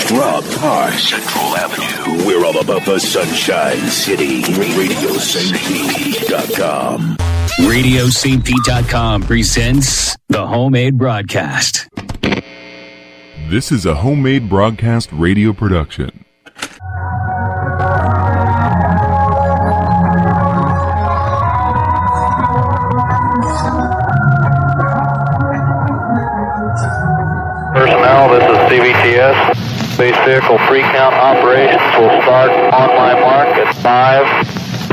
Rob Park, Central Avenue. We're all about the Sunshine City. RadioSaintPete.com. RadioSaintPete.com presents the Homemade Broadcast. This is a Homemade Broadcast radio production. Personnel, this is CVTS. Space Vehicle Pre-Count operations will start on my mark at 5,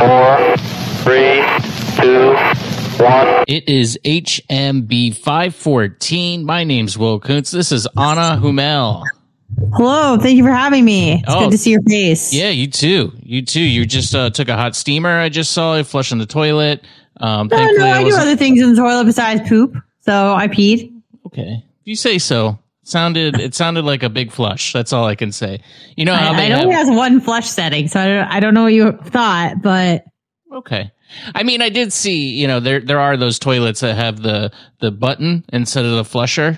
4, 3, 2, 1. It is HMB 514. My name's Will Kuntz. This is Anna Hummel. Hello, thank you for having me. It's good to see your face. Yeah, you too. You just took a hot steamer. I just saw it flushing the toilet. No, I do other things in the toilet besides poop, so I peed. Okay, if you say so. It sounded like a big flush. That's all I can say. You know how it only has one flush setting, so I don't know what you thought, but okay. I mean, I did see, there are those toilets that have the button instead of the flusher,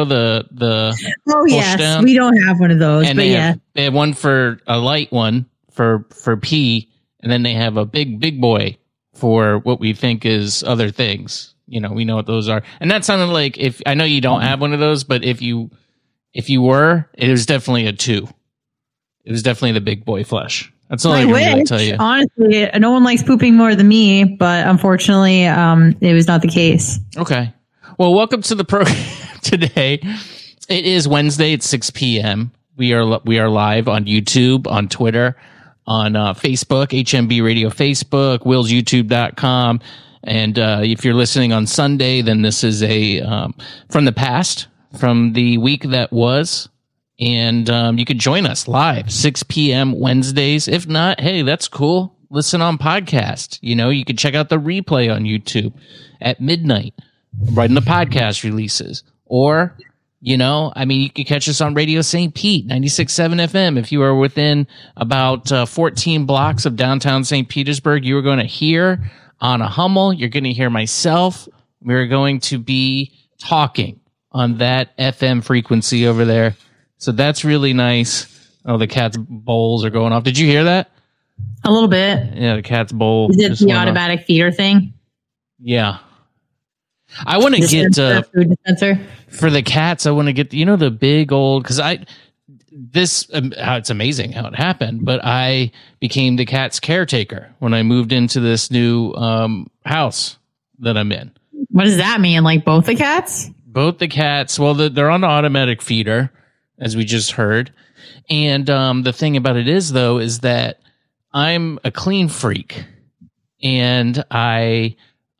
the oh yes, down. We don't have one of those, and but they have one for a light one for pee, and then they have a big boy for what we think is other things. We know what those are. And that sounded like, if I know you don't have one of those, but if you were, it was definitely a 2. It was definitely the big boy flush. That's all I can really tell you. Honestly, no one likes pooping more than me, but unfortunately, it was not the case. Okay. Well, welcome to the program today. It is Wednesday at 6 p.m. We are live on YouTube, on Twitter, on Facebook, HMB Radio Facebook, willsyoutube.com. And if you're listening on Sunday, then this is from the past, from the week that was. And you could join us live, 6 p.m. Wednesdays. If not, hey, that's cool. Listen on podcast. You could check out the replay on YouTube at midnight, right in the podcast releases. Or, you could catch us on Radio St. Pete, 96.7 FM. If you are within about 14 blocks of downtown St. Petersburg, you are going to hear Anna Hummel. You're going to hear myself. We're going to be talking on that FM frequency over there. So that's really nice. Oh, the cat's bowls are going off. Did you hear that? A little bit. Yeah, the cat's bowl. Is it the automatic feeder thing? Yeah. I want to get food dispenser for the cats. I want to get the big old, because it's amazing how it happened, but I became the cat's caretaker when I moved into this new house that I'm in. What does that mean? Like both the cats? Both the cats. Well, they're on the automatic feeder, as we just heard. And the thing about it is that I'm a clean freak. And I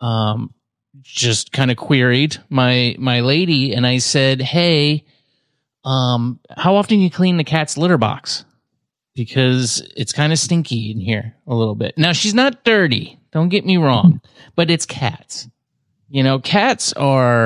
just kind of queried my lady, and I said, hey, how often you clean the cat's litter box? Because it's kind of stinky in here a little bit. Now, she's not dirty. Don't get me wrong. But it's cats. Cats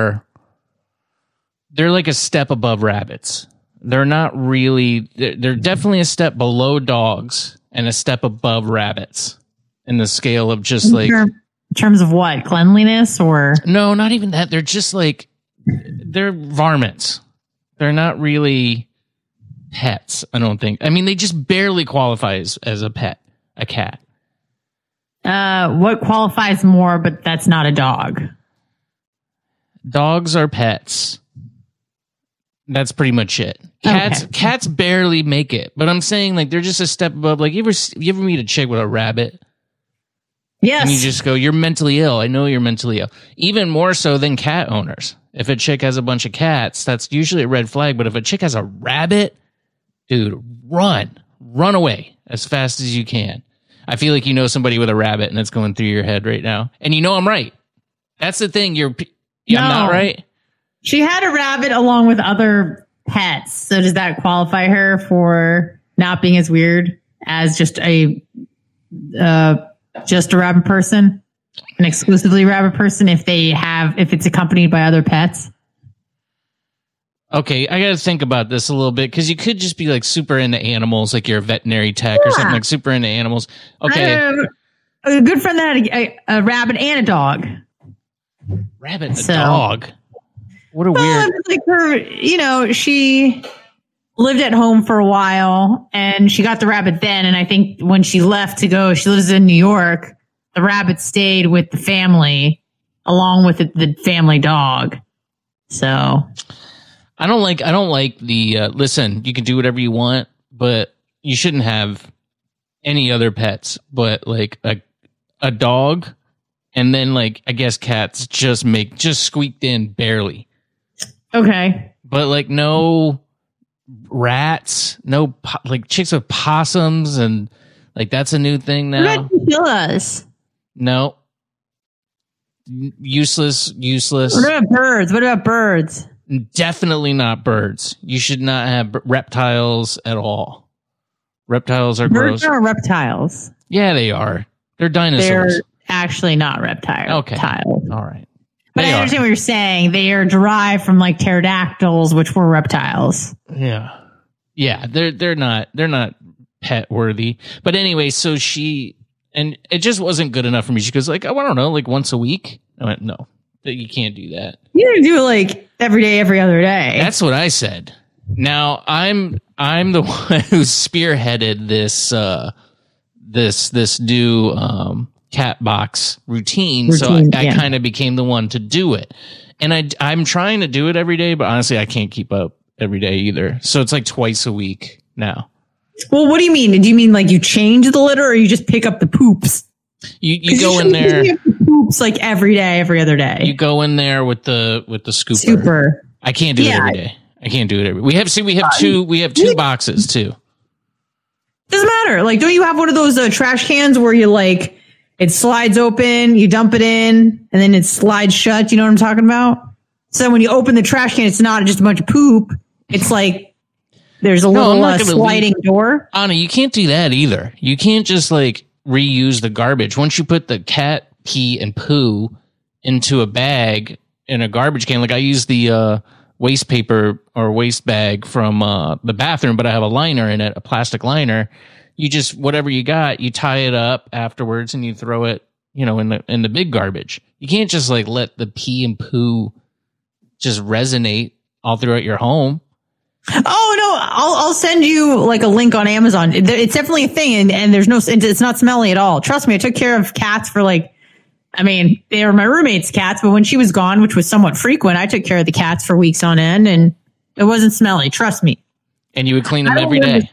they're like a step above rabbits. They're not really, they're definitely a step below dogs and a step above rabbits in the scale of just in terms of what? Cleanliness or? No, not even that. They're just they're varmints. They're not really pets, I don't think. I mean, they just barely qualify as a pet, a cat. What qualifies more, but that's not a dog? Dogs are pets. That's pretty much it. Cats barely make it, but I'm saying they're just a step above. Like you ever meet a chick with a rabbit? Yes. And you just go, you're mentally ill. I know you're mentally ill. Even more so than cat owners. If a chick has a bunch of cats, that's usually a red flag. But if a chick has a rabbit, dude, run away as fast as you can. I feel like somebody with a rabbit and it's going through your head right now. And I'm right. That's the thing. I'm not right. She had a rabbit along with other pets. So does that qualify her for not being as weird as just a rabbit person, an exclusively rabbit person if it's accompanied by other pets? Okay, I got to think about this a little bit because you could just be super into animals, like you're a veterinary tech or something, super into animals. Okay. A good friend that had a rabbit and a dog. Rabbit and a dog? What a weird... Like her, she lived at home for a while, and she got the rabbit then. And I think when she left to go, she lives in New York, the rabbit stayed with the family along with the family dog. So I don't like the, listen, you can do whatever you want, but you shouldn't have any other pets, but like a dog, and then like, I guess cats just squeaked in barely. Okay. But like no rats, no like chicks with possums, and like that's a new thing now. What about chinchillas? No. Useless. What about birds? Definitely not birds. You should not have reptiles at all. Reptiles are Birds gross. are reptiles. Yeah, they are. They're dinosaurs. They're actually not reptiles. Okay. All right. But I understand what you're saying. They are derived from like pterodactyls, which were reptiles. Yeah. Yeah, they're not pet worthy. But anyway, so and it just wasn't good enough for me. She goes like, oh, I don't know, like once a week. I went, no, you can't do that. You can do it like every day, every other day. That's what I said. Now I'm the one who spearheaded this new cat box routine. So I kind of became the one to do it. And I'm trying to do it every day, but honestly, I can't keep up every day either. So it's like twice a week now. Well, what do you mean? Do you mean like you change the litter, or you just pick up the poops? You go in there. Poops like every day, every other day. You go in there with the scooper. I can't do it every day. I can't do it every. We have two boxes too. Doesn't matter. Like, don't you have one of those trash cans where you like it slides open, you dump it in, and then it slides shut? You know what I'm talking about? So when you open the trash can, it's not just a bunch of poop. It's like there's a little sliding door. Anna, you can't do that either. You can't just like reuse the garbage. Once you put the cat pee and poo into a bag in a garbage can, like I use the waste paper or waste bag from the bathroom, but I have a liner in it, a plastic liner. You just, whatever you got, you tie it up afterwards and you throw it, in the big garbage. You can't just like let the pee and poo just resonate all throughout your home. Oh no, I'll send you like a link on Amazon. It's definitely a thing, and it's not smelly at all. Trust me, I took care of cats for they were my roommate's cats, but when she was gone, which was somewhat frequent, I took care of the cats for weeks on end, and it wasn't smelly. Trust me. And you would clean them every day.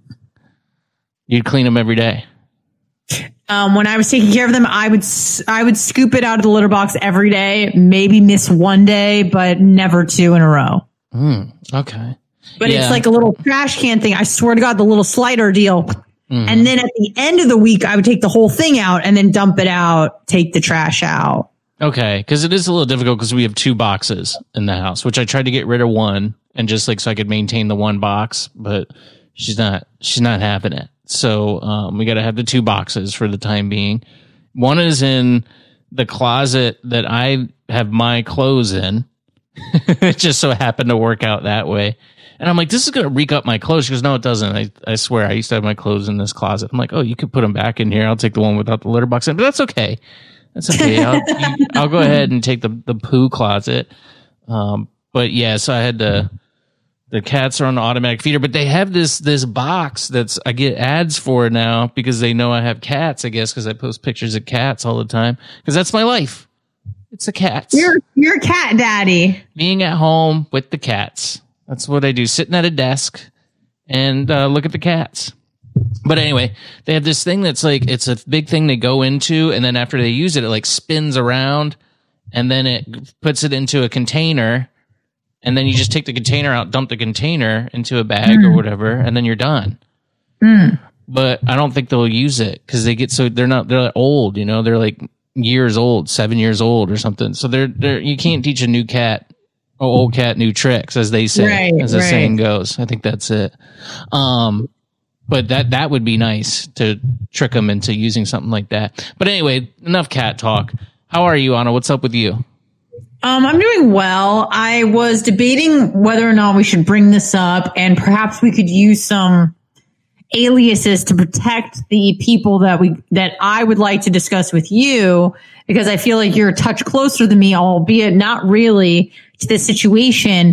You'd clean them every day. When I was taking care of them, I would scoop it out of the litter box every day, maybe miss one day, but never two in a row. Okay. But it's like a little trash can thing. I swear to God, the little slider deal. Mm-hmm. And then at the end of the week, I would take the whole thing out and then dump it out, take the trash out. Okay. Because it is a little difficult because we have two boxes in the house, which I tried to get rid of one and just like so I could maintain the one box, but she's not having it. So we got to have the two boxes for the time being. One is in the closet that I have my clothes in. It just so happened to work out that way. And I'm like, this is going to reek up my clothes. She goes, no, it doesn't. I swear, I used to have my clothes in this closet. I'm like, oh, you could put them back in here. I'll take the one without the litter box in. But that's okay. That's okay. I'll go ahead and take the poo closet. But yeah, so I had the cats are on the automatic feeder, but they have this box I get ads for now because they know I have cats, I guess, because I post pictures of cats all the time because that's my life. It's the cats. You're a cat daddy. Being at home with the cats. That's what I do. Sitting at a desk and look at the cats. But anyway, they have this thing that's like, it's a big thing they go into. And then after they use it, it like spins around and then it puts it into a container. And then you just take the container out, dump the container into a bag or whatever, and then you're done. But I don't think they'll use it because they're old, they're like years old, 7 years old or something. So you can't teach a new cat, old cat, new tricks, as they say, as the saying goes. I think that's it. But that would be nice to trick them into using something like that. But anyway, enough cat talk. How are you, Anna? What's up with you? I'm doing well. I was debating whether or not we should bring this up, and perhaps we could use some aliases to protect the people that I would like to discuss with you, because I feel like you're a touch closer than me, albeit not really to this situation. But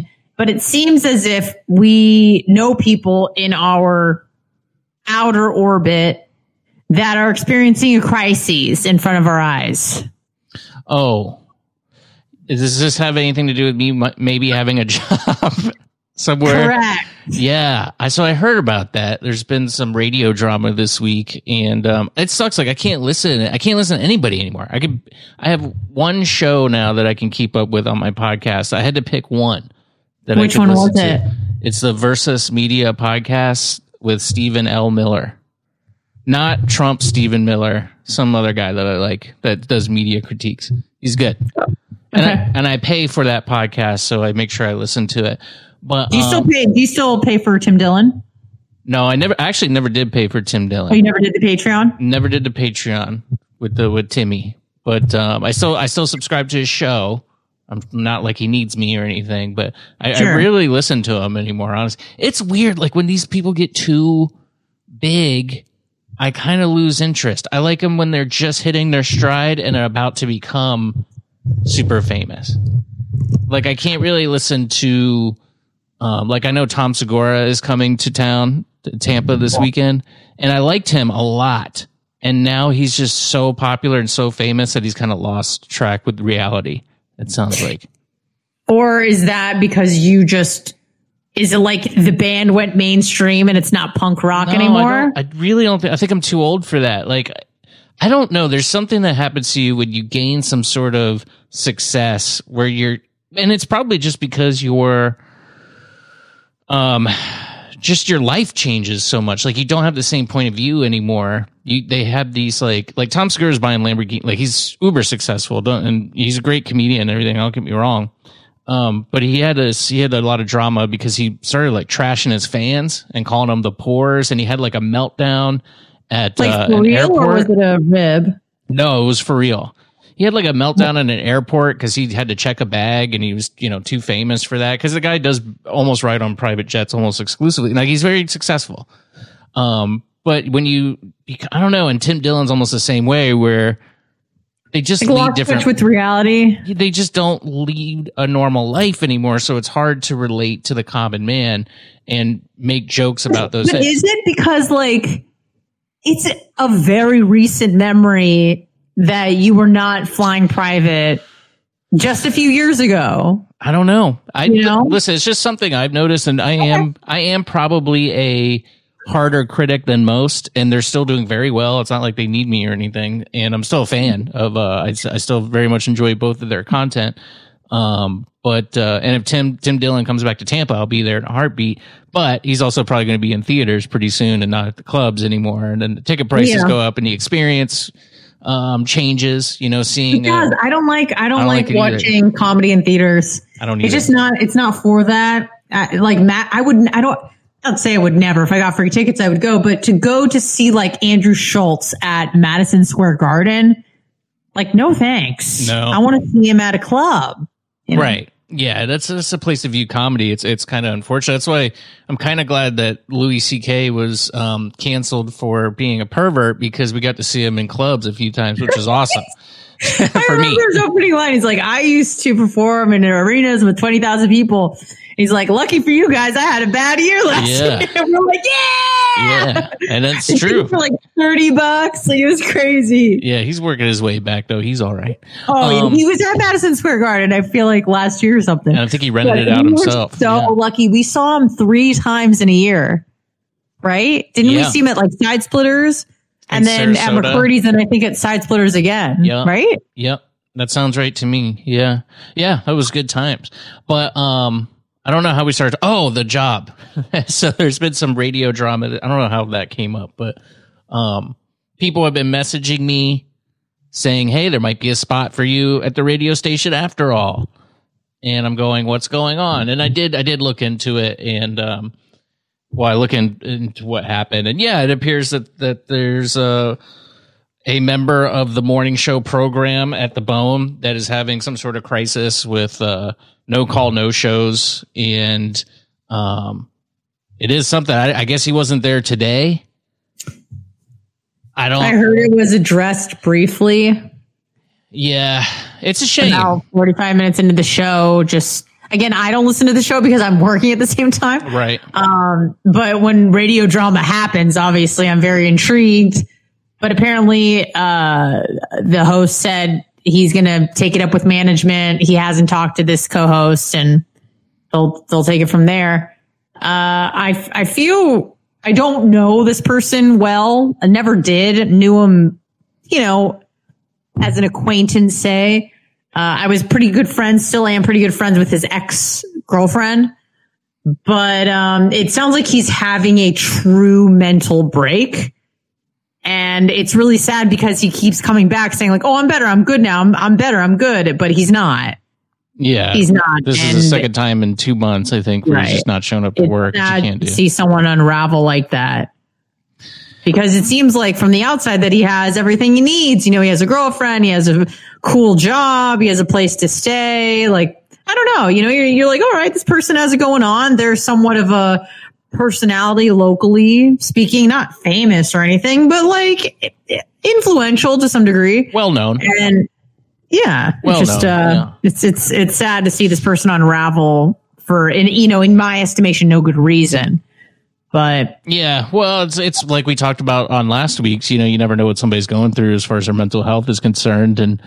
but it seems as if we know people in our outer orbit that are experiencing a crisis in front of our eyes. Oh, does this have anything to do with me maybe having a job somewhere? Correct. Yeah. So I heard about that. There's been some radio drama this week, and it sucks. Like I can't listen to anybody anymore. I have one show now that I can keep up with on my podcast. I had to pick one. Which one was it? It's the Versus Media podcast with Stephen L. Miller. Not Trump Stephen Miller, some other guy that I like that does media critiques. He's good. And I pay for that podcast, so I make sure I listen to it. But do you still pay for Tim Dillon? No, I never did pay for Tim Dillon. Oh, you never did the Patreon? Never did the Patreon with Timmy. But I still subscribe to his show. I'm not like he needs me or anything, but I really listen to him anymore, honestly. It's weird, like when these people get too big, I kind of lose interest. I like them when they're just hitting their stride and are about to become super famous. Like I can't really listen to, like I know Tom Segura is coming to town, to Tampa this weekend, and I liked him a lot. And now he's just so popular and so famous that he's kind of lost track with reality. It sounds like. Or is that because is it like the band went mainstream and it's not punk rock anymore? I really don't think, I think I'm too old for that. Like, I don't know. There's something that happens to you when you gain some sort of success where and it's probably just because just your life changes so much. Like you don't have the same point of view anymore. They have these like Tom Segura's buying Lamborghini. Like he's uber successful, and he's a great comedian and everything. Don't get me wrong. But he had a lot of drama because he started like trashing his fans and calling them the pores, and he had like a meltdown at like for an real, airport. or was it a rib? No, it was for real. He had like a meltdown in an airport because he had to check a bag, and he was, too famous for that. Because the guy does almost ride on private jets almost exclusively. Like he's very successful. But when I don't know, and Tim Dillon's almost the same way, where they just lead different with reality. They just don't lead a normal life anymore, so it's hard to relate to the common man and make jokes about those things. Is it because like it's a very recent memory that you were not flying private just a few years ago? I don't know. Listen, it's just something I've noticed, and I am probably a harder critic than most, and they're still doing very well. It's not like they need me or anything, and I'm still a fan of. I still very much enjoy both of their content. And if Tim Dillon comes back to Tampa, I'll be there in a heartbeat. But he's also probably going to be in theaters pretty soon and not at the clubs anymore. And then the ticket prices go up, and the experience changes. Seeing. Because I don't like watching comedy in theaters. I don't either. It's just not. It's not for that. Like Matt, I'd say I would never. If I got free tickets, I would go. But to go to see like Andrew Schultz at Madison Square Garden, like, no thanks. No. I want to see him at a club. Right. Yeah, that's a place to view comedy. It's kind of unfortunate. That's why I'm kind of glad that Louis C.K. was canceled for being a pervert, because we got to see him in clubs a few times, which is awesome. I remember his opening line. He's like, I used to perform in arenas with 20,000 people. He's like, lucky for you guys, I had a bad year last year. And we're like, yeah, and that's true. For like $30, like it was crazy. Yeah, he's working his way back though. He's all right. Oh, he was at Madison Square Garden, I feel like last year or something. And I think he rented it out himself. So lucky. We saw him 3 times in a year, right? Didn't we see him at like Side Splitters, and then at McCurdy's, and I think at Side Splitters again, right? Yep, that sounds right to me. Yeah, that was good times. But I don't know how we started. Oh, The Job. So there's been some radio drama. I don't know how that came up, but people have been messaging me saying, hey, there might be a spot for you at the radio station after all. And I'm going, what's going on? And I did look into it, and I look into what happened. And yeah, it appears that there's a member of the morning show program at the Bone that is having some sort of crisis with no call, no shows. And it is something. I guess he wasn't there today. I heard it was addressed briefly. Yeah, it's a shame. About 45 minutes into the show, again, I don't listen to the show because I'm working at the same time. Right. But when radio drama happens, obviously I'm very intrigued. But apparently, the host said he's going to take it up with management. He hasn't talked to this co-host, and they'll take it from there. I feel I don't know this person well. I never did. Knew him, as an acquaintance, say. I was pretty good friends, still am pretty good friends with his ex-girlfriend. But it sounds like he's having a true mental break. And it's really sad because he keeps coming back saying like, oh, I'm better. I'm good now. I'm better. I'm good. But he's not. Yeah. He's not. This is the second time in 2 months, I think, where he's just not showing up to work. It's sad to see someone unravel like that. Because it seems like from the outside that he has everything he needs. He has a girlfriend. He has a cool job. He has a place to stay. Like, I don't know. You're like, all right, this person has it going on. They're somewhat of a personality locally speaking, not famous or anything, but like influential to some degree. Well known. And yeah, it's sad to see this person unravel for, in my estimation, no good reason. But yeah, well, it's like we talked about on last week's, you never know what somebody's going through as far as their mental health is concerned. And,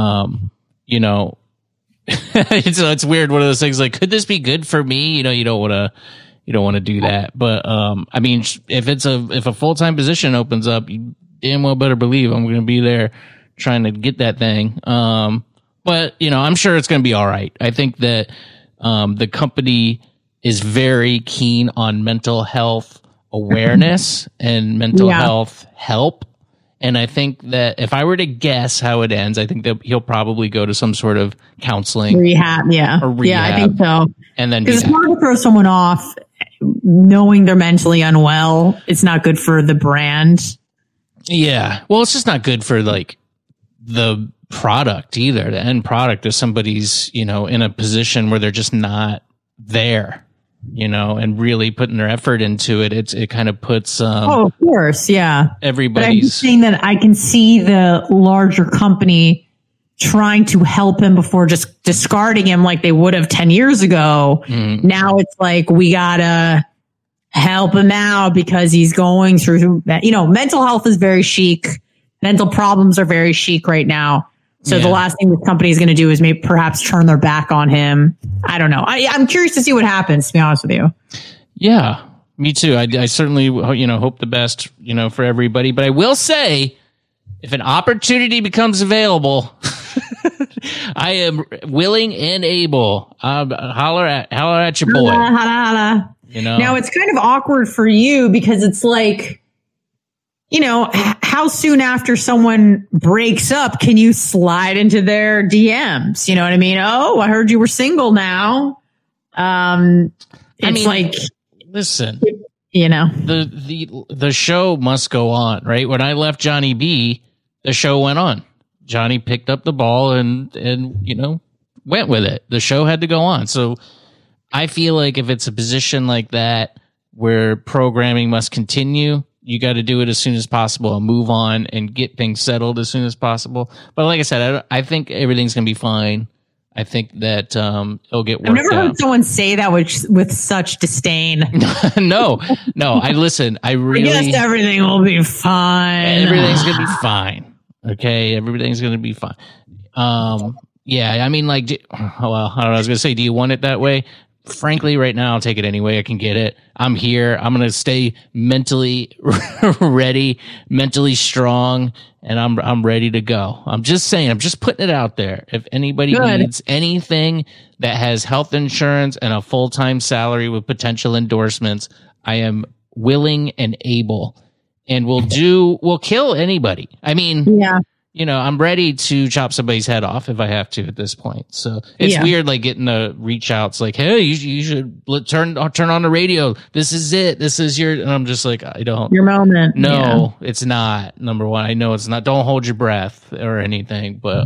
it's weird. One of those things like, could this be good for me? You don't want to do that. But, I mean, if a full-time position opens up, you damn well better believe I'm going to be there trying to get that thing. But I'm sure it's going to be all right. I think that, the company is very keen on mental health awareness and mental health help. And I think that if I were to guess how it ends, I think that he'll probably go to some sort of counseling rehab. Yeah. Or rehab, yeah, I think so. And then because it's hard to throw someone off knowing they're mentally unwell. It's not good for the brand. Yeah. Well, it's just not good for like the product either. The end product is somebody's, in a position where they're just not there. And really putting their effort into it, it kind of puts, of course. Yeah. Everybody's. But I'm just saying that I can see the larger company trying to help him before just discarding him like they would have 10 years ago. Mm. Now it's like, we gotta help him out because he's going through that. Mental health is very chic. Mental problems are very chic right now. So the last thing this company is going to do is maybe perhaps turn their back on him. I don't know. I'm curious to see what happens, to be honest with you. Yeah, me too. I certainly, hope the best, for everybody. But I will say, if an opportunity becomes available, I am willing and able. Holler at your boy. Holla. Now it's kind of awkward for you because it's like, how soon after someone breaks up can you slide into their DMs? You know what I mean? Oh, I heard you were single now. Like, listen, the show must go on, right? When I left Johnny B, the show went on. Johnny picked up the ball and went with it. The show had to go on. So I feel like if it's a position like that where programming must continue, you got to do it as soon as possible and move on and get things settled as soon as possible. But like I said, I think everything's going to be fine. I think that it'll get worked out. I've never heard someone say that with such disdain. No. I guess everything will be fine. Everything's going to be fine. Okay, everything's going to be fine. Yeah, I mean, like, I don't know. I was going to say, do you want it that way? Frankly, right now, I'll take it any way I can get it. I'm here. I'm going to stay mentally ready, mentally strong, and I'm ready to go. I'm just saying, I'm just putting it out there. If anybody needs anything that has health insurance and a full-time salary with potential endorsements, I am willing and able, and we'll kill anybody. I mean, I'm ready to chop somebody's head off if I have to at this point. So it's weird, like getting the reach outs like, hey, you should turn on the radio. This is it. This is and I'm just like, I don't. Your moment. No, it's not. Number one, I know it's not. Don't hold your breath or anything. But,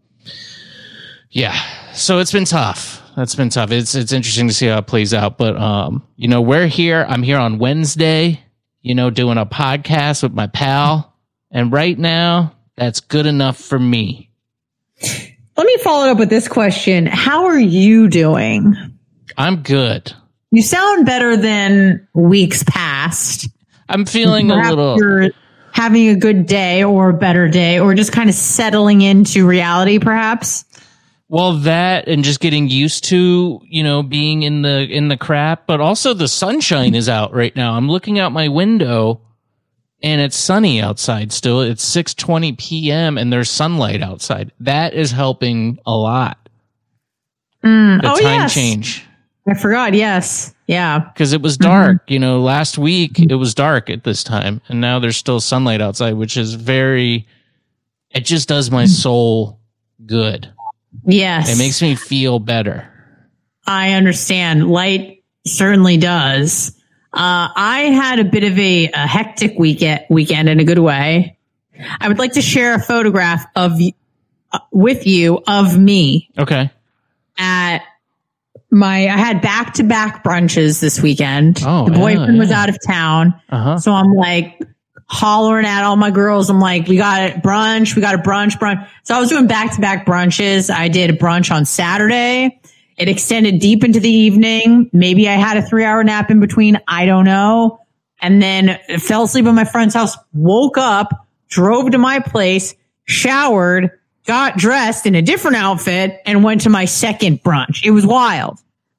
so it's been tough. That's been tough. It's interesting to see how it plays out. But, we're here. I'm here on Wednesday, doing a podcast with my pal. And right now, that's good enough for me. Let me follow up with this question. How are you doing? I'm good. You sound better than weeks past. I'm feeling Perhaps a little... You're having a good day or a better day or just kind of settling into reality, perhaps. Well, that and just getting used to, being in the crap, but also the sunshine is out right now. I'm looking out my window and it's sunny outside still. It's 6:20 p.m. and there's sunlight outside. That is helping a lot. The time change. I forgot. Yes. Yeah. Because it was dark, last week it was dark at this time and now there's still sunlight outside, which is it just does my soul good. Yes. It makes me feel better. I understand. Light certainly does. I had a bit of a hectic weekend in a good way. I would like to share a photograph with you of me. Okay. I had back-to-back brunches this weekend. Oh, the boyfriend was out of town. Uh-huh. So I'm like hollering at all my girls. I'm like, we got a brunch. So I was doing back-to-back brunches. I did a brunch on Saturday. It extended deep into the evening. Maybe I had a 3-hour nap in between. I don't know. And then fell asleep at my friend's house, woke up, drove to my place, showered, got dressed in a different outfit, and went to my second brunch. It was wild.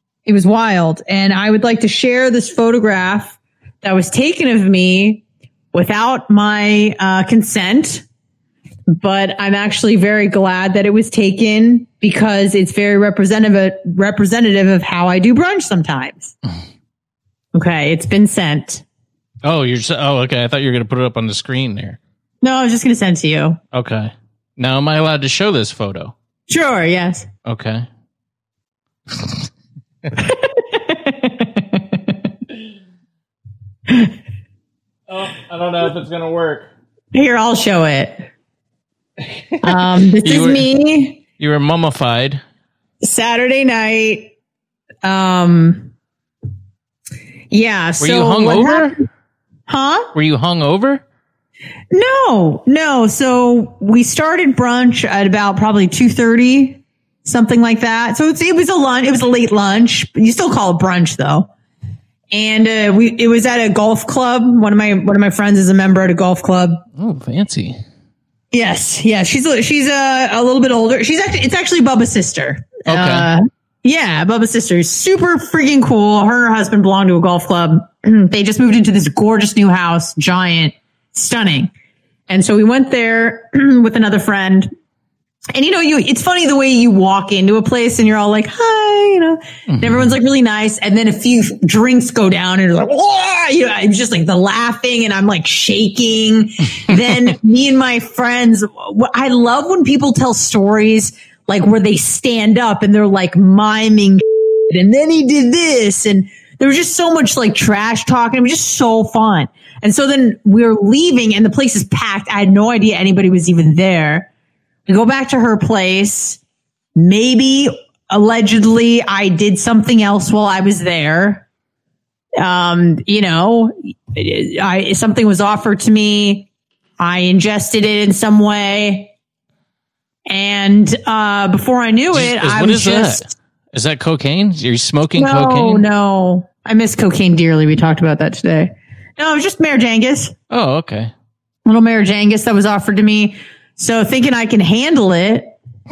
And I would like to share this photograph that was taken of me without my consent. But I'm actually very glad that it was taken because it's very representative of how I do brunch sometimes. Okay, it's been sent. Oh, okay. I thought you were going to put it up on the screen there. No, I was just going to send to you. Okay. Now, am I allowed to show this photo? Sure, yes. Okay. I don't know if it's going to work. Here, I'll show it. This is me. You were mummified. Saturday night. Yeah. Were you hungover? Huh? Were you hungover? No. So we started brunch at about probably 2:30, something like that. So it was a lunch. It was a late lunch. You still call it brunch though. And it was at a golf club. One of my friends is a member at a golf club. Oh, fancy. Yes. Yeah. She's a little bit older. It's actually Bubba's sister. Okay. Yeah. Bubba's sister is super freaking cool. Her and her husband belong to a golf club. They just moved into this gorgeous new house, giant, stunning. And so we went there with another friend. And it's funny the way you walk into a place and you're all like, hi, and everyone's like really nice. And then a few drinks go down and you're like, whoa, it's just like the laughing and I'm like shaking. Then me and my friends, I love when people tell stories like where they stand up and they're like miming and then he did this. And there was just so much like trash talking. It was just so fun. And so then we're leaving and the place is packed. I had no idea anybody was even there. We go back to her place. Maybe allegedly I did something else while I was there. Something was offered to me. I ingested it in some way. And before I knew it, that? Is that cocaine? Are you smoking cocaine? No. I miss cocaine dearly. We talked about that today. No, it was just Mayor Jangus. Oh, okay. Little Mayor Jangus that was offered to me. So thinking I can handle it,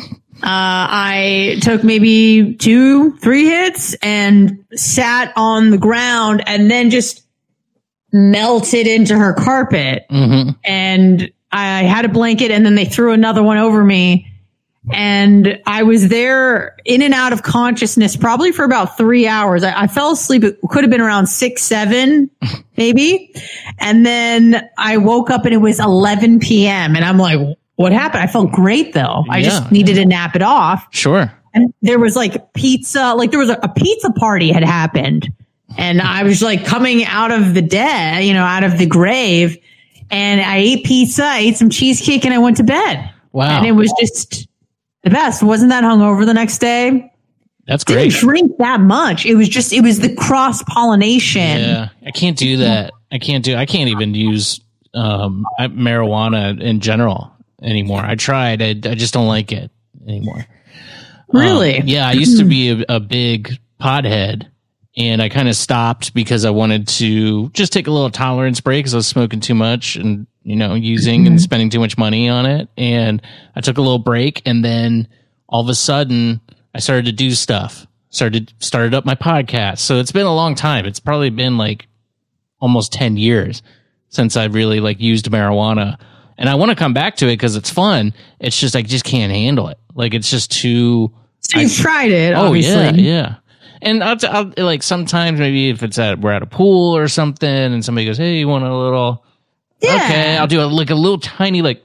I took maybe 2-3 hits and sat on the ground and then just melted into her carpet. Mm-hmm. And I had a blanket and then they threw another one over me. And I was there in and out of consciousness probably for about 3 hours. I fell asleep. It could have been around 6-7, maybe. And then I woke up and it was 11 p.m. And I'm like, what happened? I felt great though. I just needed to nap it off. Sure. And there was like pizza, like there was a pizza party had happened. And I was like coming out of the dead, out of the grave. And I ate pizza, I ate some cheesecake and I went to bed. Wow. And it was just the best. Wasn't that hungover the next day? That's great. Didn't drink that much. It was the cross pollination. Yeah. I can't do that. I can't even use marijuana in general anymore. I tried. I just don't like it. anymore. Really? Yeah, I used to be a big pothead, and I kind of stopped because I wanted to just take a little tolerance break because I was smoking too much and, using and spending too much money on it. And I took a little break, and then all of a sudden I started to do stuff, started up my podcast. So it's been a long time. It's probably been like almost 10 years since I've really like used marijuana. And I want to come back to it because it's fun. It's just, I just can't handle it. Like, it's just too... So you've tried it, obviously. Yeah. And I'll like sometimes maybe if we're at a pool or something and somebody goes, hey, you want a little... Yeah. Okay, I'll do a little tiny like...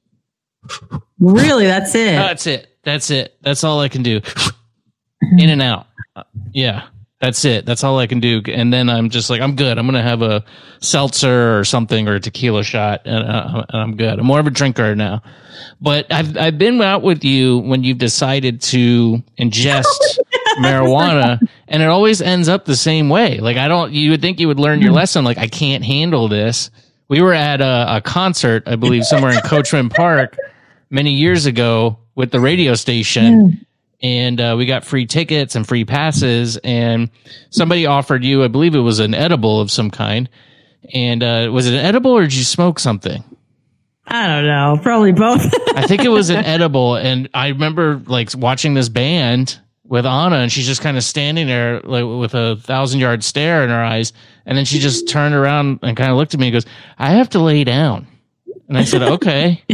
Really, that's it? That's it. That's all I can do. In and out. Yeah, that's it. That's all I can do. And then I'm just like, I'm good. I'm going to have a seltzer or something or a tequila shot and I'm good. I'm more of a drinker now. But I've been out with you when you've decided to ingest marijuana, and it always ends up the same way. Like, you would think you would learn your lesson. Like, I can't handle this. We were at a concert, I believe, somewhere in Coachman Park many years ago with the radio station. And we got free tickets and free passes, and somebody offered you, I believe it was an edible of some kind. And was it an edible or did you smoke something? I don't know. Probably both. I think it was an edible. And I remember like watching this band with Anna, and she's just kind of standing there like with a 1,000-yard stare in her eyes. And then she just turned around and kind of looked at me and goes, I have to lay down. And I said, okay.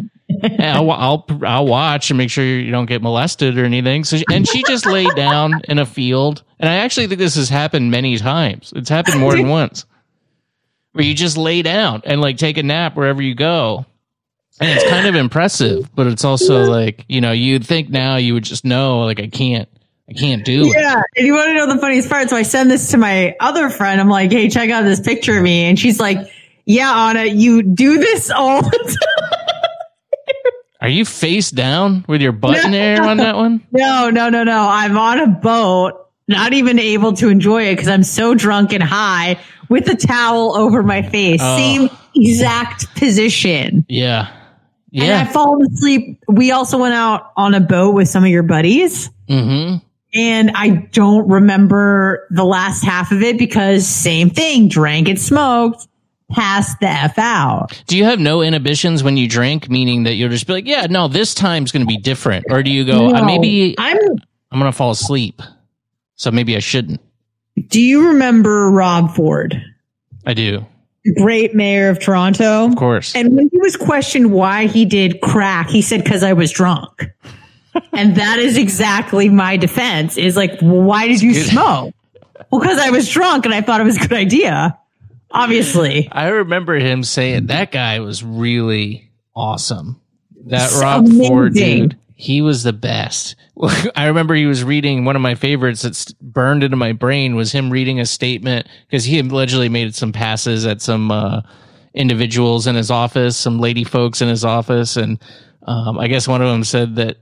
I'll watch and make sure you don't get molested or anything. So, and she just laid down in a field. And I actually think this has happened many times. It's happened more than once, where you just lay down and like take a nap wherever you go. And it's kind of impressive, but it's also like, you'd think now you would just know, like, I can't do it. Yeah. And you want to know the funniest part? So I send this to my other friend. I'm like, hey, check out this picture of me. And she's like, yeah, Anna, you do this all the time. Are you face down with your butt in the air on that one? No. I'm on a boat, not even able to enjoy it because I'm so drunk and high with a towel over my face. Oh. Same exact position. Yeah. And I fall asleep. We also went out on a boat with some of your buddies. Mm-hmm. And I don't remember the last half of it because same thing, drank and smoked. Passed the F out. Do you have no inhibitions when you drink, meaning that you'll just be like, yeah, no, this time's going to be different? Or do you go, maybe I'm going to fall asleep, so maybe I shouldn't? Do you remember Rob Ford? I do. Great mayor of Toronto. Of course. And when he was questioned why he did crack, he said, because I was drunk. And that is exactly my defense, is like, well, why did you smoke? Well, because I was drunk and I thought it was a good idea. Obviously. I remember him saying that guy was really awesome. That It's Rob amazing. Ford dude, he was the best. I remember he was reading one of my favorites that's burned into my brain was him reading a statement because he allegedly made some passes at some individuals in his office, some lady folks in his office. And I guess one of them said that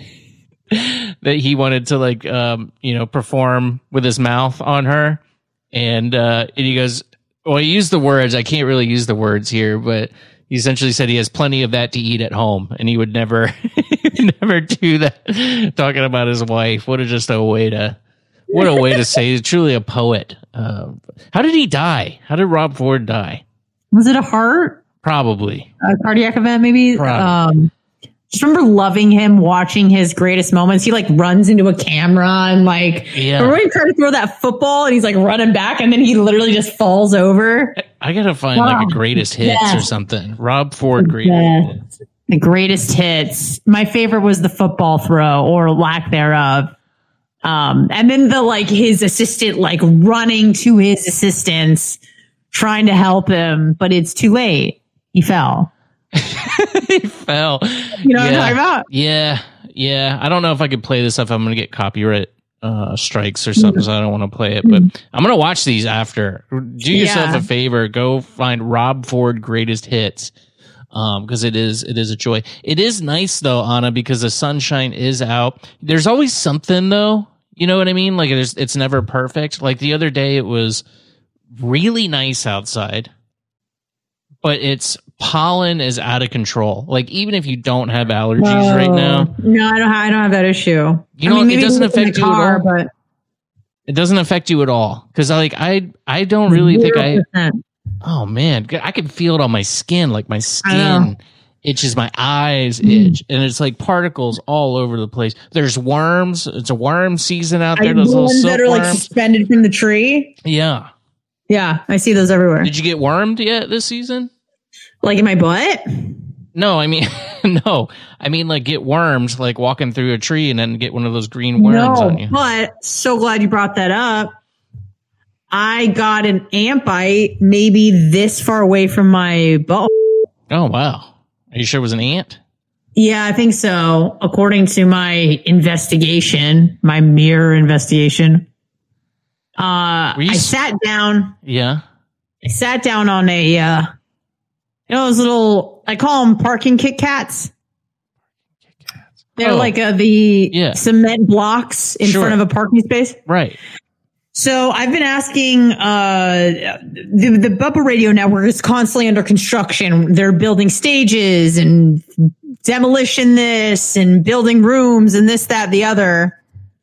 that he wanted to like, perform with his mouth on her. And he goes, well, he used the words. I can't really use the words here, but he essentially said he has plenty of that to eat at home, and he would never, never do that. Talking about his wife, what a way to say. He's truly a poet. How did he die? How did Rob Ford die? Was it a heart? Probably A cardiac event, maybe. Probably. Just remember loving him, watching his greatest moments. He like runs into a camera and like, remember when he tried to throw that football and he's like running back and then he literally just falls over. I gotta find like a greatest hits or something. Rob Ford greatest hits. The greatest hits. My favorite was the football throw or lack thereof. And then his assistant like running to his assistants, trying to help him, but it's too late. He fell. He fell. You know what I'm talking about? Yeah. I don't know if I could play this if I'm going to get copyright strikes or something, so I don't want to play it. But I'm going to watch these after. Do yourself a favor. Go find Rob Ford Greatest Hits, because it is a joy. It is nice, though, Anna, because the sunshine is out. There's always something, though. You know what I mean? Like, it's never perfect. Like, the other day, it was really nice outside, but it's pollen is out of control. Like, even if you don't have allergies right now. No, I don't have that issue. You know, maybe it doesn't affect you at all. But it doesn't affect you at all. Because I don't really 0%. think oh man, I can feel it on my skin. Like my skin itches, my eyes itch, and it's like particles all over the place. There's worms. It's a worm season out there. Those little ones that are like silkworms. suspended from the tree. Yeah. Yeah, I see those everywhere. Did you get wormed yet this season? Like in my butt? No, I mean, no. I mean, like, get worms, like walking through a tree and then get one of those green worms on you. But so glad you brought that up. I got an ant bite maybe this far away from my butt. Oh, wow. Are you sure it was an ant? Yeah, I think so. According to my investigation, my mirror investigation. I sat down. Yeah. I sat down on a, those little, I call them parking Kit Kats. They're like the cement blocks in front of a parking space. Right. So I've been asking, the Bubba Radio Network is constantly under construction. They're building stages and demolition this and building rooms and this, that, the other.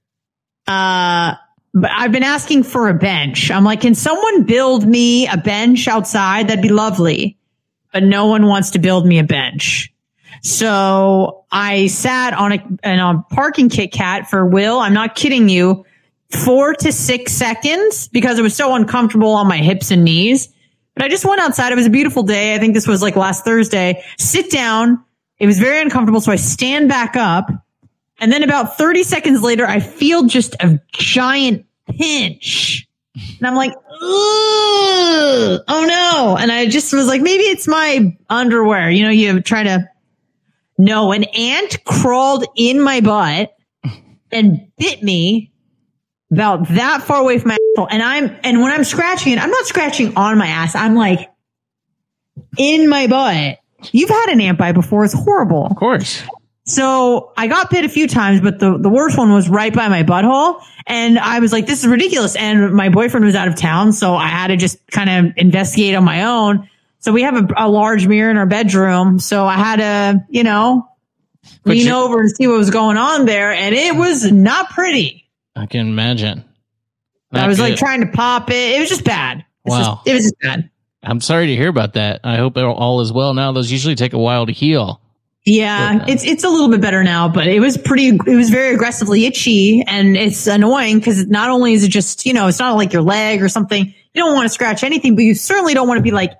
But I've been asking for a bench. I'm like, can someone build me a bench outside? That'd be lovely. But no one wants to build me a bench. So I sat on a parking Kit Kat for Will. I'm not kidding you. 4 to 6 seconds because it was so uncomfortable on my hips and knees. But I just went outside. It was a beautiful day. I think this was like last Thursday. Sit down. It was very uncomfortable. So I stand back up. And then about 30 seconds later, I feel just a giant pinch. And I'm like, ugh, oh no. And I just was like, maybe it's my underwear. You know, you try to. No, an ant crawled in my butt and bit me about that far away from my asshole. And when I'm scratching it, I'm not scratching on my ass. I'm like in my butt. You've had an ant bite before. It's horrible. Of course. So I got bit a few times, but the worst one was right by my butthole. And I was like, this is ridiculous. And my boyfriend was out of town. So I had to just kind of investigate on my own. So we have a large mirror in our bedroom. So I had to, lean over and see what was going on there. And it was not pretty. I can imagine. I was like trying to pop it. It was just bad. It was just bad. I'm sorry to hear about that. I hope all is well now. Those usually take a while to heal. Yeah, it's a little bit better now, but it was very aggressively itchy, and it's annoying because not only is it just, it's not like your leg or something. You don't want to scratch anything, but you certainly don't want to be like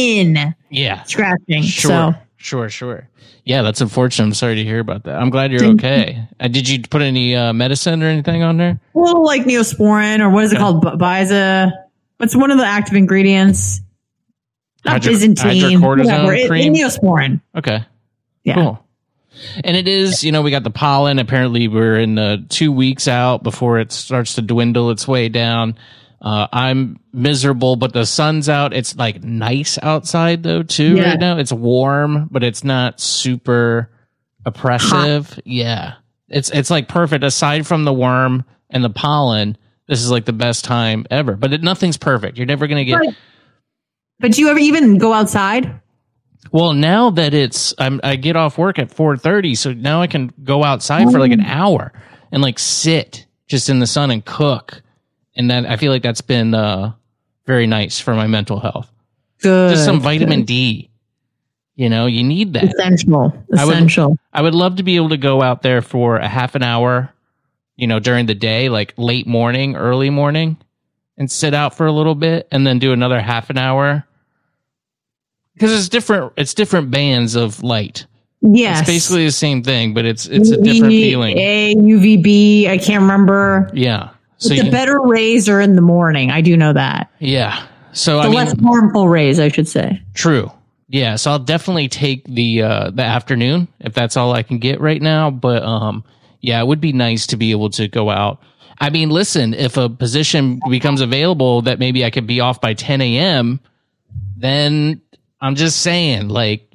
scratching. Sure. Yeah, that's unfortunate. I'm sorry to hear about that. I'm glad you're okay. Did you put any medicine or anything on there? Well, like Neosporin, or what is it called? Biza. What's one of the active ingredients? Not Byzantine. Hydrocortisone cream? Neosporin. Okay. Yeah. Cool. And it is, we got the pollen. Apparently, we're in 2 weeks out before it starts to dwindle its way down. I'm miserable, but the sun's out. It's like nice outside though too right now. It's warm, but it's not super oppressive. Hot. Yeah. It's like perfect. Aside from the worm and the pollen, this is like the best time ever. But nothing's perfect. You're never going to get. But do you ever even go outside? Well, now that I get off work at 4:30, so now I can go outside for like an hour and like sit just in the sun and cook. And then I feel like that's been very nice for my mental health. Good. Just some vitamin D. You need that. Essential. I would love to be able to go out there for a half an hour, during the day, like late morning, early morning, and sit out for a little bit and then do another half an hour. Because it's different bands of light. Yes. It's basically the same thing, but it's a different feeling. UVB, I can't remember. Yeah. So the better rays are in the morning. I do know that. Yeah. So the less harmful rays, I should say. True. Yeah. So I'll definitely take the afternoon if that's all I can get right now. But it would be nice to be able to go out. I mean, listen, if a position becomes available that maybe I could be off by 10 a.m., then I'm just saying,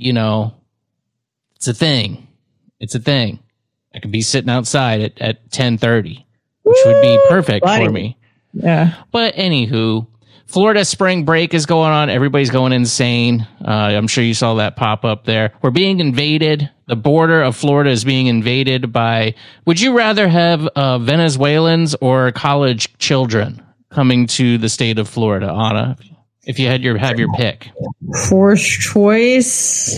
it's a thing. It's a thing. I could be sitting outside at 10:30. Which would be perfect for me. Yeah. But anywho, Florida spring break is going on. Everybody's going insane. I'm sure you saw that pop up there. We're being invaded. The border of Florida is being invaded by, would you rather have Venezuelans or college children coming to the state of Florida, Anna? If you had have your pick. Forced choice.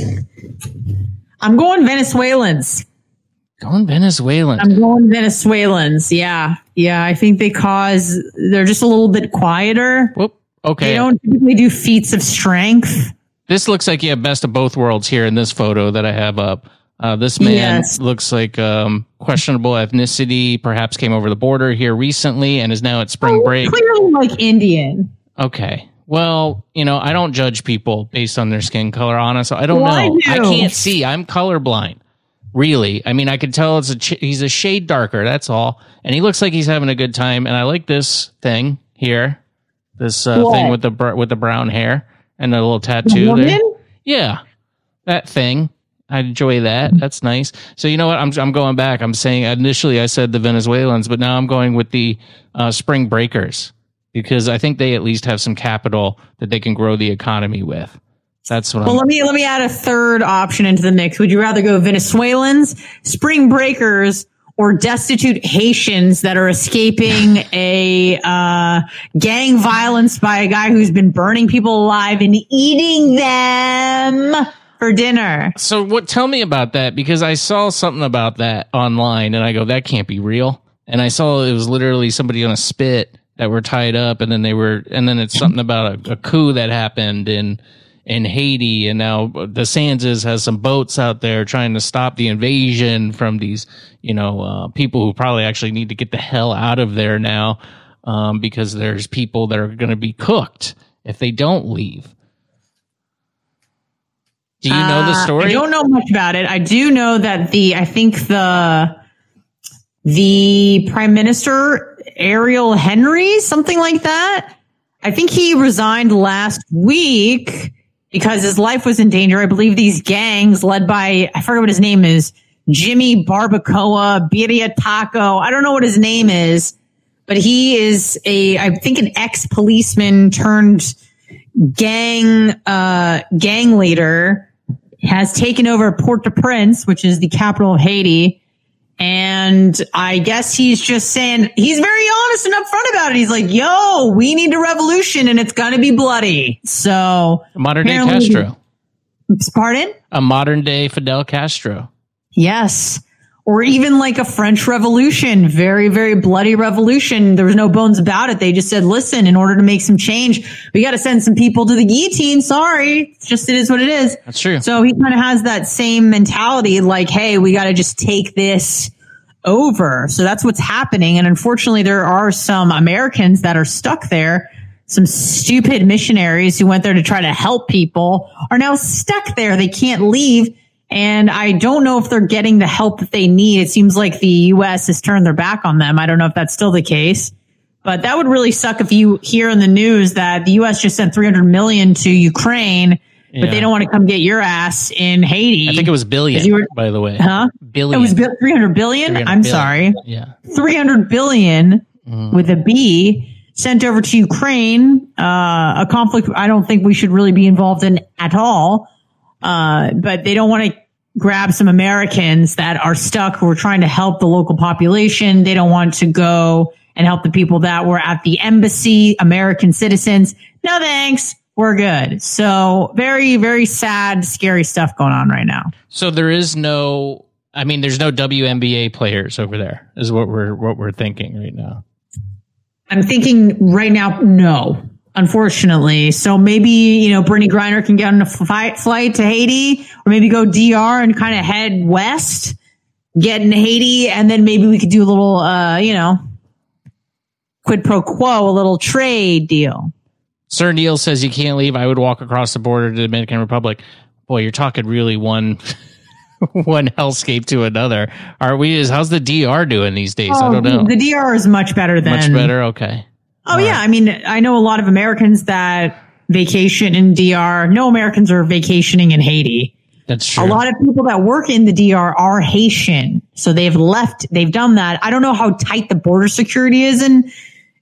I'm going Venezuelans. Going Venezuelans. I'm going Venezuelans. Yeah. I think they're just a little bit quieter. Whoop. Okay. They don't typically do feats of strength. This looks like you have best of both worlds here in this photo that I have up. This man looks like questionable ethnicity, perhaps came over the border here recently and is now at spring break. Clearly like Indian. Okay. Well, I don't judge people based on their skin color, honestly. I don't know. I can't see. I'm colorblind. Really. I mean, I could tell he's a shade darker. That's all. And he looks like he's having a good time. And I like this thing here. This thing with the brown hair and a little tattoo there. Yeah. That thing. I enjoy that. That's nice. So you know what? I'm going back. I'm saying initially I said the Venezuelans, but now I'm going with the spring breakers because I think they at least have some capital that they can grow the economy with. That's what. Well, let me add a third option into the mix. Would you rather go Venezuelans, spring breakers, or destitute Haitians that are escaping a gang violence by a guy who's been burning people alive and eating them for dinner? So tell me about that, because I saw something about that online and I go, that can't be real. And I saw it was literally somebody on a spit that were tied up, and then it's something about a coup that happened in Haiti, and now DeSantis has some boats out there trying to stop the invasion from these, people who probably actually need to get the hell out of there now, because there's people that are going to be cooked if they don't leave. Do you know the story? I don't know much about it. I do know that I think the Prime Minister, Ariel Henry, something like that, I think he resigned last week because his life was in danger. I believe these gangs led by, I forget what his name is, Jimmy Barbacoa, Birria Taco. I don't know what his name is, but he is I think an ex-policeman turned gang leader, has taken over Port-au-Prince, which is the capital of Haiti. And I guess he's just saying, he's very honest and upfront about it. He's like, yo, we need a revolution and it's going to be bloody. So a modern day Castro. Pardon? A modern day Fidel Castro. Yes. Or even like a French Revolution, very, very bloody revolution. There was no bones about it. They just said, listen, in order to make some change, we got to send some people to the guillotine. Sorry. It is what it is. That's true. So he kind of has that same mentality, like, hey, we got to just take this over. So that's what's happening. And unfortunately, there are some Americans that are stuck there. Some stupid missionaries who went there to try to help people are now stuck there. They can't leave. And I don't know if they're getting the help that they need. It seems like the U.S. has turned their back on them. I don't know if that's still the case, but that would really suck if you hear in the news that the U.S. just sent $300 million to Ukraine, but they don't want to come get your ass in Haiti. I think it was billion, by the way. Huh? Billion. It was 300 billion? 300 I'm billion. sorry. Yeah. 300 billion with a B sent over to Ukraine, a conflict I don't think we should really be involved in at all. But they don't want to grab some Americans that are stuck who are trying to help the local population. They don't want to go and help the people that were at the embassy, American citizens. No thanks. We're good. So very, very sad, scary stuff going on right now. So there's no WNBA players over there is what we're thinking right now. I'm thinking right now, no. Unfortunately. So maybe, Brittany Griner can get on a flight to Haiti, or maybe go DR and kind of head west, get in Haiti, and then maybe we could do a little, quid pro quo, a little trade deal. Sir Neil says you can't leave. I would walk across the border to the Dominican Republic. Boy, you're talking really one hellscape to another. How's the DR doing these days? I don't know. The DR is much better than... Much better? Okay. Oh, yeah. I mean, I know a lot of Americans that vacation in DR. No Americans are vacationing in Haiti. That's true. A lot of people that work in the DR are Haitian. So they've done that. I don't know how tight the border security is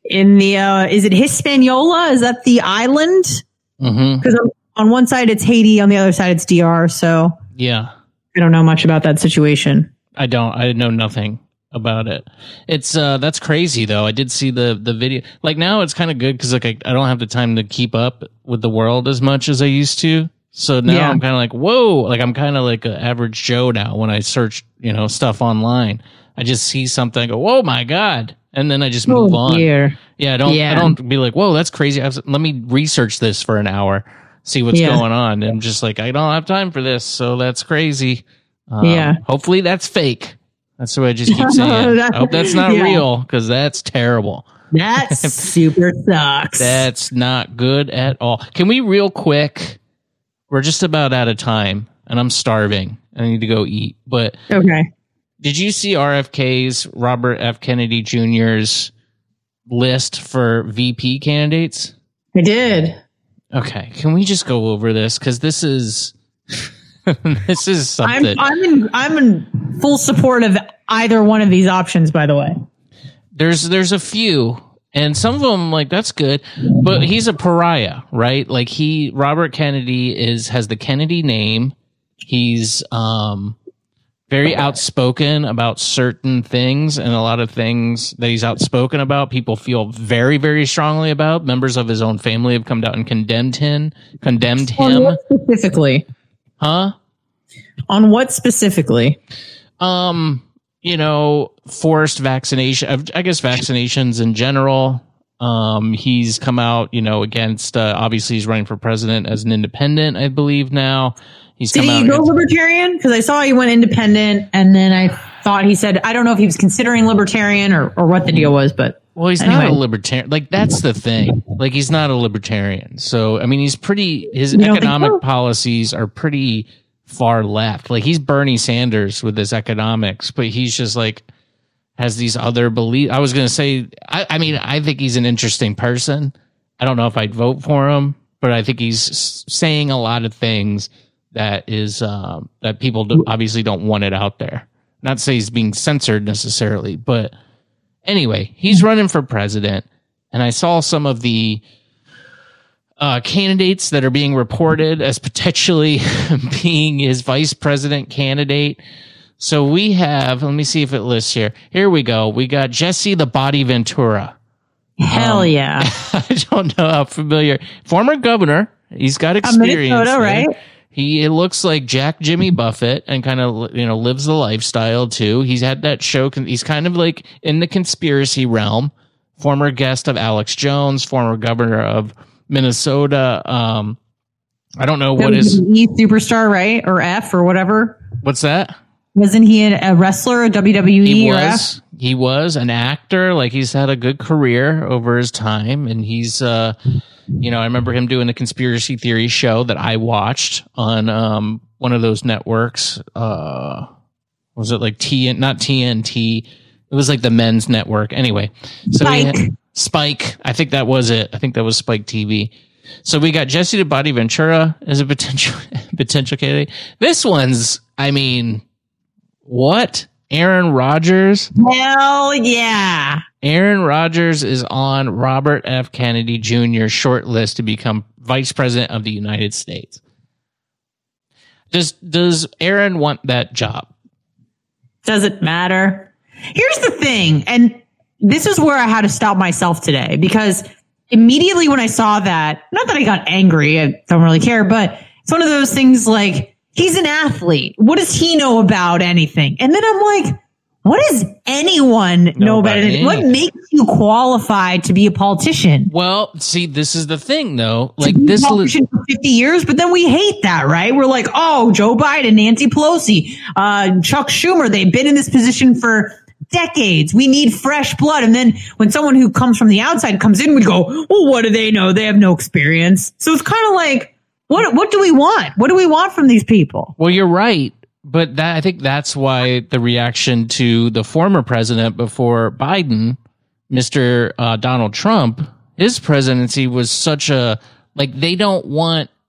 in the, is it Hispaniola? Is that the island? Because on one side it's Haiti, on the other side it's DR. So yeah, I don't know much about that situation. I know nothing about it. It's that's crazy though. I did see the video. Like now it's kind of good because like I don't have the time to keep up with the world as much as I used to. So now I'm kind of like, whoa, like I'm kind of like an average Joe now when I search, stuff online. I just see something, I go, whoa, my God. And then I just move on. Dear. Yeah, I don't be like, whoa, that's crazy. Let me research this for an hour, see what's going on. And I'm just like, I don't have time for this. So that's crazy. Hopefully that's fake. That's what I just keep saying. I hope that's not real because that's terrible. That super sucks. That's not good at all. Can we real quick? We're just about out of time and I'm starving. I need to go eat. But okay. Did you see RFK's Robert F. Kennedy Jr.'s list for VP candidates? I did. Okay. Can we just go over this? Because this is this is something. I'm in full support of either one of these options, by the way. There's a few, and some of them, like, that's good, but he's a pariah, right? Like Robert Kennedy has the Kennedy name. He's very outspoken about certain things, and a lot of things that he's outspoken about, people feel very, very strongly about. Members of his own family have come out and condemned him. On what specifically? Huh? On what specifically? Forced vaccination. I guess vaccinations in general. He's come out, against. Obviously, he's running for president as an independent, I believe now. Did he go libertarian? Because I saw he went independent, and then I thought he said, I don't know if he was considering libertarian or what the deal was, but. Well, he's not a libertarian. Like, that's the thing. Like, he's not a libertarian. So, I mean, his economic policies are pretty far left. Like, he's Bernie Sanders with his economics, but he's just like, has these other beliefs. I was going to say, I think he's an interesting person. I don't know if I'd vote for him, but I think he's saying a lot of things that is, that people obviously don't want it out there. Not to say he's being censored necessarily, but anyway, he's running for president, and I saw some of the candidates that are being reported as potentially being his vice president candidate. So we have, let me see if it lists here. Here we go. We got Jesse the Body Ventura. Hell yeah. I don't know how familiar. Former governor. He's got experience. Minnesota, right? It looks like Jack Jimmy Buffett and kind of, lives the lifestyle too. He's had that show. He's kind of like in the conspiracy realm. Former guest of Alex Jones, former governor of Minnesota. I don't know what is superstar, right? Or F or whatever. What's that? Wasn't he a wrestler, a WWE or F? He was an actor. Like, he's had a good career over his time, and he's I remember him doing the conspiracy theory show that I watched on one of those networks. Was it like not TNT? It was like the men's network. Anyway, so Spike. I think that was it. I think that was Spike TV. So we got Jesse the Body Ventura as a potential candidate. This one's, what? Aaron Rodgers? Hell yeah. Aaron Rodgers is on Robert F. Kennedy Jr.'s short list to become vice president of the United States. Does Aaron want that job? Doesn't matter. Here's the thing, and this is where I had to stop myself today, because immediately when I saw that, not that I got angry, I don't really care, but it's one of those things like, he's an athlete. What does he know about anything? And then I'm like, what does anyone know about anything? What makes you qualified to be a politician? Well, see, this is the thing, though. Like this politician for 50 years, but then we hate that, right? We're like, oh, Joe Biden, Nancy Pelosi, Chuck Schumer, they've been in this position for decades. We need fresh blood. And then when someone who comes from the outside comes in, we go, well, what do they know? They have no experience. So it's kind of like, what do we want? What do we want from these people? Well, you're right. But I think that's why the reaction to the former president before Biden, Mr. Donald Trump, his presidency was such a, like, they don't want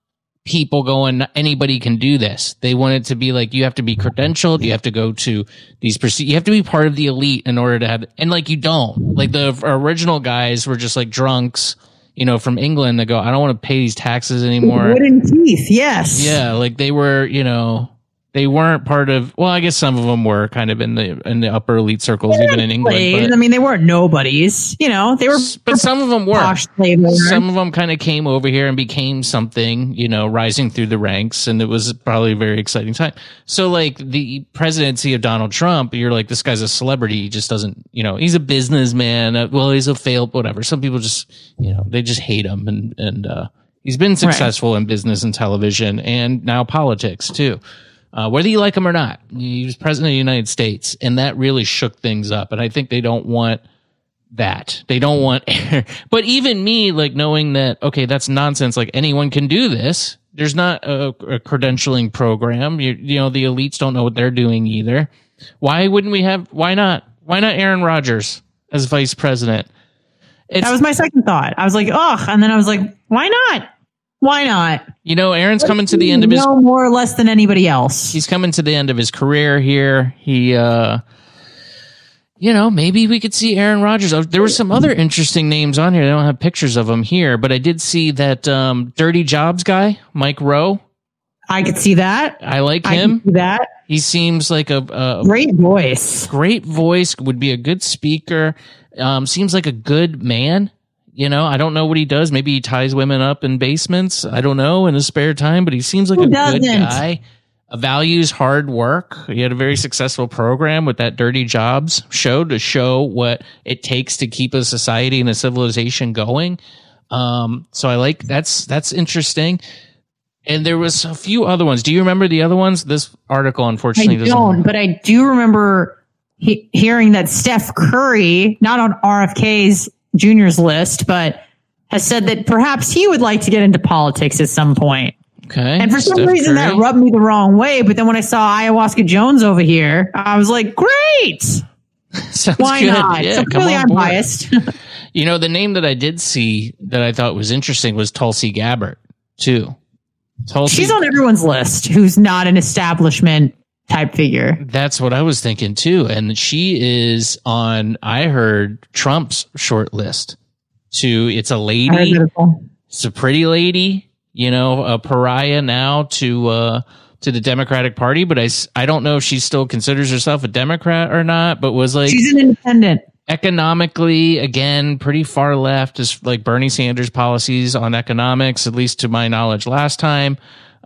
people going, anybody can do this. They want it to be like, you have to be credentialed. You have to go to these you have to be part of the elite in order to have, and like, you don't. Like the original guys were just like drunks, from England that go, I don't want to pay these taxes anymore. Wooden teeth. Yes. Yeah. Like they were, they weren't part of, well, I guess some of them were kind of in the upper elite circles, even in England. But, they weren't nobodies, they were, but some of them were. Some of them kind of came over here and became something, rising through the ranks. And it was probably a very exciting time. So like the presidency of Donald Trump, you're like, this guy's a celebrity. He just doesn't, he's a businessman. Well, he's a failed, whatever. Some people just, they just hate him. And he's been successful in business and television and now politics too. Whether you like him or not, he was president of the United States, and that really shook things up. And I think they don't want that. They don't want, but even me, like knowing that, okay, that's nonsense. Like anyone can do this. There's not a credentialing program. The elites don't know what they're doing either. Why not Aaron Rodgers as vice president? That was my second thought. I was like, oh, and then I was like, why not? Why not? Aaron's coming to the end of his... No more or less than anybody else. He's coming to the end of his career here. He, maybe we could see Aaron Rodgers. There were some other interesting names on here. I don't have pictures of them here, but I did see that Dirty Jobs guy, Mike Rowe. I could see that. I like him. I could see that. He seems like a great voice. Great voice, would be a good speaker. Seems like a good man. I don't know what he does. Maybe he ties women up in basements. I don't know, in his spare time, but he seems like a good guy. Values hard work. He had a very successful program with that Dirty Jobs show to show what it takes to keep a society and a civilization going. So I like, that's interesting. And there was a few other ones. Do you remember the other ones? This article, unfortunately, doesn't. But I do remember hearing that Steph Curry, not on RFK's Junior's list, but has said that perhaps he would like to get into politics at some point. Okay. And for some reason that rubbed me the wrong way. But then when I saw Ayahuasca Jones over here, I was like, great. Sounds Why good. not? Yeah, so clearly I'm biased. The name that I did see that I thought was interesting was Tulsi Gabbard too. She's on everyone's list who's not an establishment type figure. That's what I was thinking too. And she is on, I heard, Trump's short list to, it's a lady. It's a pretty lady, a pariah now to the Democratic Party. But I don't know if she still considers herself a Democrat or not, but was like, she's an independent. Economically, again, pretty far left, is like Bernie Sanders policies on economics, at least to my knowledge last time.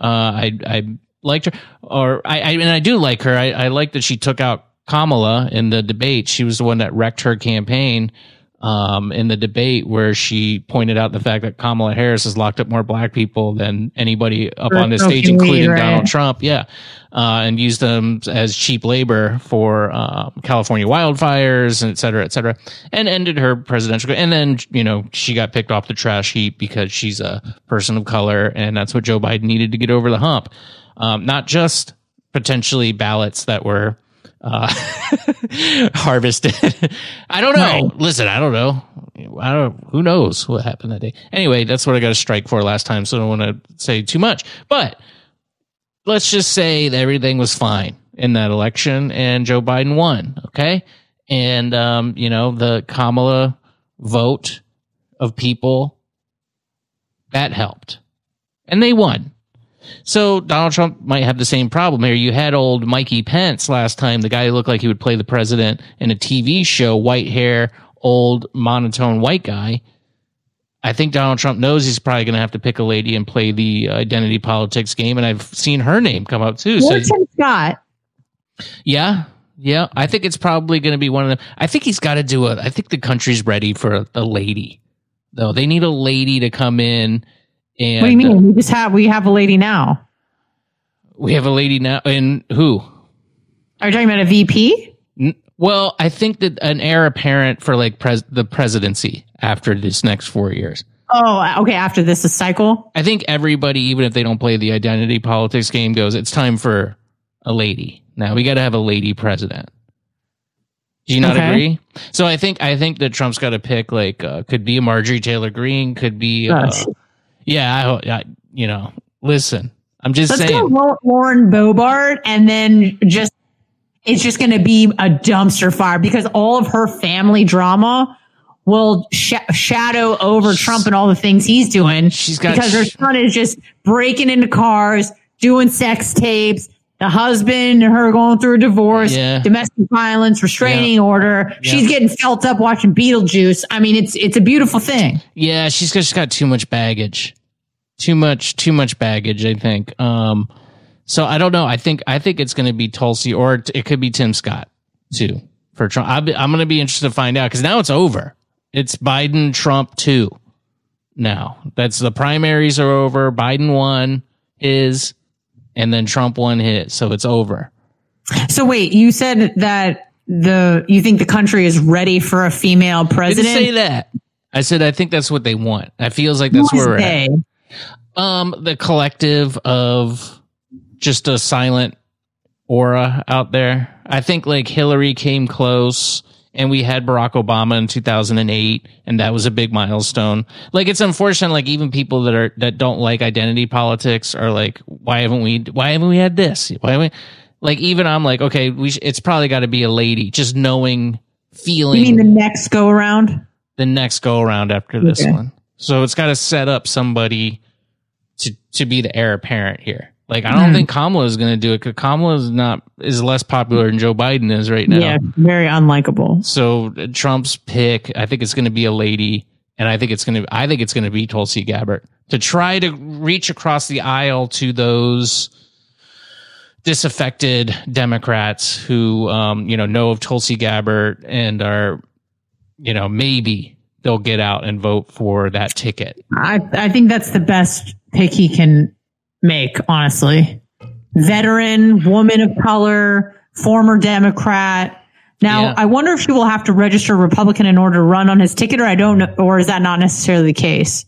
I liked her, and I do like her. I like that she took out Kamala in the debate. She was the one that wrecked her campaign in the debate, where she pointed out the fact that Kamala Harris has locked up more black people than anybody up on the stage, including Donald Trump. Yeah. And used them as cheap labor for California wildfires, and et cetera, and ended her presidential. And then, she got picked off the trash heap because she's a person of color, and that's what Joe Biden needed to get over the hump. Not just potentially ballots that were harvested. I don't know. Right. Listen, I don't know. Who knows what happened that day? Anyway, that's what I got a strike for last time, so I don't want to say too much. But let's just say that everything was fine in that election, and Joe Biden won. Okay, and the Kamala vote of people that helped, and they won. So Donald Trump might have the same problem here. You had old Mikey Pence last time, the guy who looked like he would play the president in a TV show, white hair, old monotone white guy. I think Donald Trump knows he's probably going to have to pick a lady and play the identity politics game. And I've seen her name come up too. Tim Scott. Yeah. I think it's probably going to be one of them. I think he's got to do I think the country's ready for a lady, though. They need a lady to come in. And, what do you mean? We have a lady now. We have a lady now. And who? Are you talking about a VP? Well, I think that an heir apparent for like the presidency after this next 4 years. Oh, okay. After this cycle? I think everybody, even if they don't play the identity politics game, goes, it's time for a lady. Now we got to have a lady president. Do you not agree? So I think that Trump's got to pick could be a Marjorie Taylor Greene, could be, Listen, I'm just Let's saying. go Lauren Boebert, and then it's just going to be a dumpster fire because all of her family drama will shadow over Trump and all the things he's doing. Because her son is just breaking into cars, doing sex tapes, the husband and her going through a divorce, domestic violence, restraining order. She's getting felt up watching Beetlejuice. I mean, it's a beautiful thing. Yeah, she's got too much baggage. Too much baggage, I think. So I don't know. I think it's going to be Tulsi, or it could be Tim Scott too for Trump. I'm going to be interested to find out because now it's over. It's Biden, Trump 2. Now that's the primaries are over. Biden won his, and then Trump won his. So it's over. So wait, you said that you think the country is ready for a female president? I didn't say that. I said I think that's what they want. It feels like that's where we're at. The collective of just a silent aura out there. I think like Hillary came close, and we had Barack Obama in 2008, and that was a big milestone. Like, it's unfortunate, like even people that don't like identity politics are like, why haven't we had this? Why haven't we? Like, even I'm like, okay, it's probably got to be a lady, just feeling. You mean the next go around? The next go around after this one. So it's got to set up somebody to be the heir apparent here. Like, I don't think Kamala is going to do it because Kamala is less popular than Joe Biden is right now. Yeah, very unlikable. So Trump's pick, I think it's going to be a lady, and I think it's going to be Tulsi Gabbard to try to reach across the aisle to those disaffected Democrats who know of Tulsi Gabbard and are, maybe they'll get out and vote for that ticket. I think that's the best pick he can make, honestly. Veteran, woman of color, former Democrat. Now, I wonder if she will have to register Republican in order to run on his ticket, or I don't know, or is that not necessarily the case?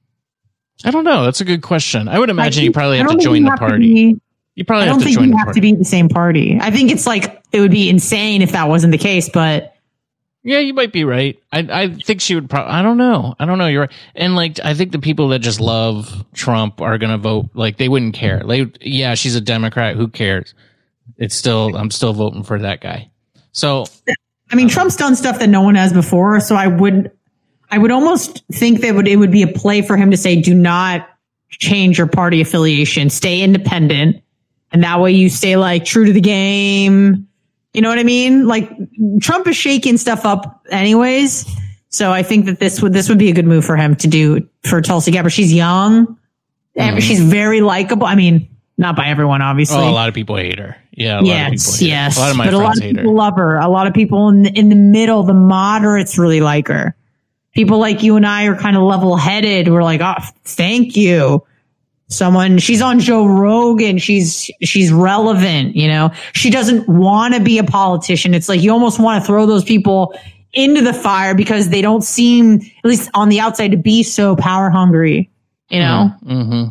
I don't know. That's a good question. I would imagine you probably have to join the party. You probably have to join the party. I don't think you have to be in the same party. I think it's like, it would be insane if that wasn't the case, but yeah, you might be right. I think she would probably, I don't know. You're right. And like, I think the people that just love Trump are going to vote. Like, they wouldn't care. She's a Democrat. Who cares? I'm still voting for that guy. So, I mean, Trump's done stuff that no one has before. So I would almost think that it would be a play for him to say, do not change your party affiliation, stay independent. And that way you stay like true to the game. You know what I mean? Like, Trump is shaking stuff up anyways. So I think that this would be a good move for him to do for Tulsi Gabbard. She's young. Mm-hmm. She's very likable. I mean, not by everyone, obviously. Oh, a lot of people hate her. Yeah. Yes. A lot of my friends hate her. People love her. A lot of people in the middle, the moderates really like her. People like you and I are kind of level headed. We're like, oh, thank you. She's on Joe Rogan. She's relevant, she doesn't want to be a politician. It's like, you almost want to throw those people into the fire because they don't seem, at least on the outside, to be so power hungry, Mm-hmm.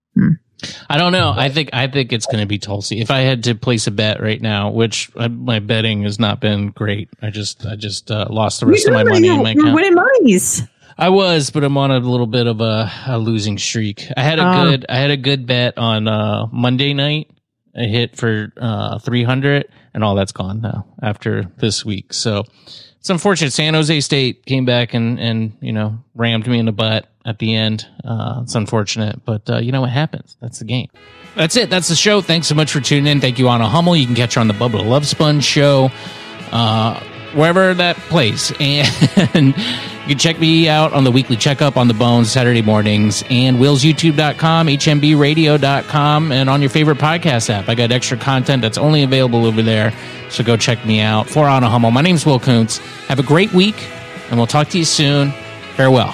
I don't know. I think it's going to be Tulsi. If I had to place a bet right now, which my betting has not been great. I just lost the rest of my money in my account. You're winning monies. I was, but I'm on a little bit of a losing streak. I had a good bet on Monday night. I hit for 300, and all that's gone now after this week. So it's unfortunate. San Jose State came back and rammed me in the butt at the end. It's unfortunate, but what happens? That's the game. That's it. That's the show. Thanks so much for tuning in. Thank you, Anna Hummel. You can catch her on the Bubba Love Sponge show, wherever that plays. And you can check me out on the Weekly Checkup on the Bones Saturday mornings, and willsyoutube.com, hmbradio.com, and on your favorite podcast app. I got extra content that's only available over there, so go check me out. For Anna Hummel, my name's Will Kuntz. Have a great week, and we'll talk to you soon. Farewell.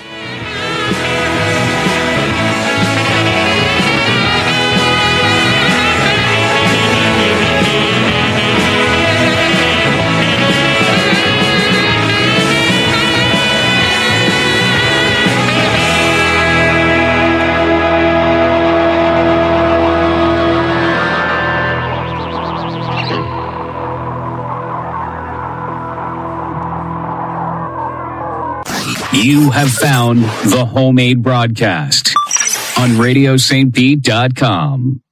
You have found the Homemade Broadcast. on RadioSt. Pete.com.